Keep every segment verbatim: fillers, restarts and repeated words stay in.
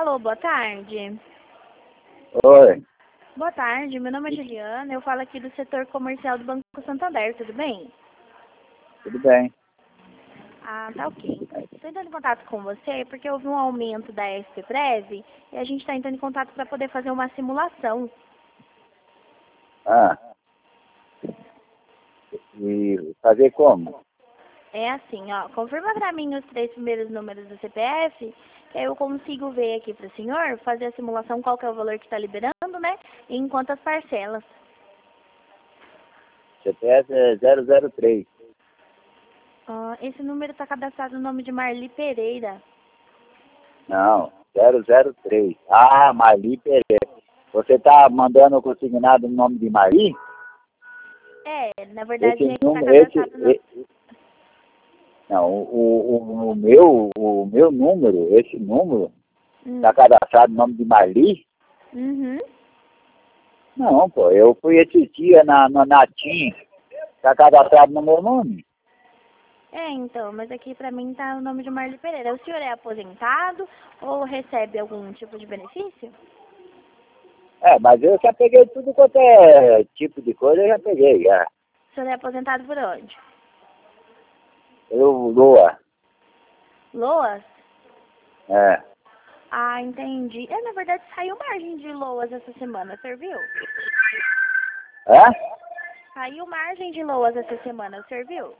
Alô, boa tarde. Oi, Boa tarde, meu nome é Juliana, eu falo aqui do setor comercial do Banco Santander, tudo bem? tudo bem. Ah, tá ok. Estou entrando em contato com você porque houve um aumento da S P Prev e a gente está entrando em contato para poder fazer uma simulação. Ah, e fazer como? É assim, ó, confirma para mim os três primeiros números do C P F, que aí eu consigo ver aqui para o senhor, fazer a simulação, qual que é o valor que está liberando, né, e em quantas parcelas. C P F é zero zero três. Ah, esse número está cadastrado no nome de Marli Pereira. Não, zero zero três. Ah, Marli Pereira. Você está mandando o consignado no nome de Marli? É, na verdade Esse está número, esse, cadastrado no... e- não, o, o, o meu, o meu número, esse número, Hum. está cadastrado no nome de Marli? Uhum. Não, pô, eu fui esse dia na, na, na TIM, está cadastrado no meu nome. É, então, mas aqui pra mim tá o nome de Marli Pereira. O senhor é aposentado ou recebe algum tipo de benefício? É, mas eu já peguei tudo quanto é tipo de coisa, eu já peguei, já. O senhor é aposentado por onde? Eu, Lua, Loas? é. Ah, entendi. É, na verdade saiu margem de Loas essa semana, o senhor viu? É? Saiu margem de Loas essa semana, o senhor viu?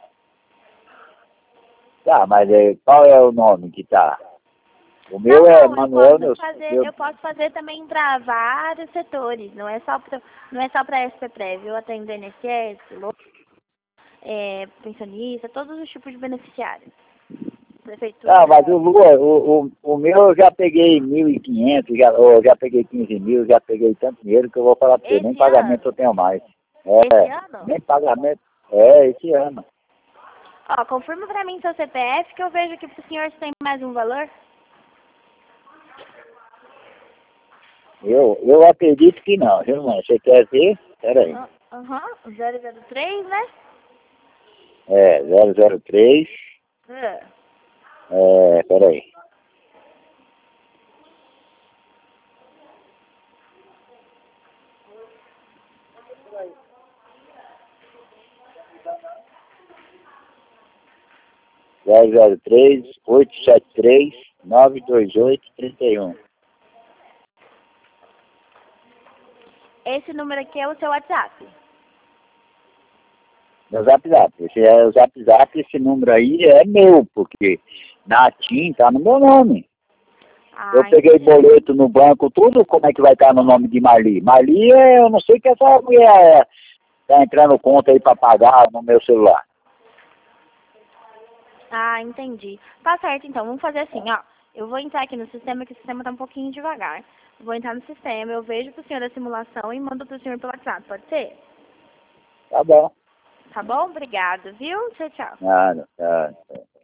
Tá, mas é, qual é o nome que tá? O Tá meu é bom, eu Manuel posso Neus. fazer, Meu, eu posso fazer também para vários setores, não é só para, não é só para S P Prev, eu atendo I N S S, Loas, é, pensionista, todos os tipos de beneficiários. ah, Prefeitura. mas o Lua, o, o, o meu eu já peguei mil e quinhentos, já, eu já peguei quinze mil, já peguei tanto dinheiro que eu vou falar pra você, nem Esse pagamento ano? eu tenho mais. Esse É, ano? nem pagamento. É, esse ano. Ó, confirma pra mim seu C P F que eu vejo aqui pro senhor se tem mais um valor. Eu, eu acredito que não, viu, mano? Você quer ver? Pera aí. Ah, Aham, zero zero três, né? É, zero zero três. Ah. É, pera aí. zero zero três, oito sete três, nove dois oito, trinta e um. Esse número aqui é o seu WhatsApp. Meu Zap Zap. Esse é o Zap Zap, esse número aí é meu, porque na TIM tá no meu nome. Eu Ah, peguei entendi. boleto no banco, tudo, como é que vai estar no nome de Marli? Marli, é, eu não sei que essa mulher é, tá entrando conta aí para pagar no meu celular. Ah, entendi. Tá certo, então. Vamos fazer assim, ó. Eu vou entrar aqui no sistema, que o sistema tá um pouquinho devagar. Vou entrar no sistema, eu vejo pro senhor a simulação e mando pro senhor pelo WhatsApp, pode ser? Tá bom. Tá bom? Obrigado, viu? Tchau, tchau. Nada, tá, tá.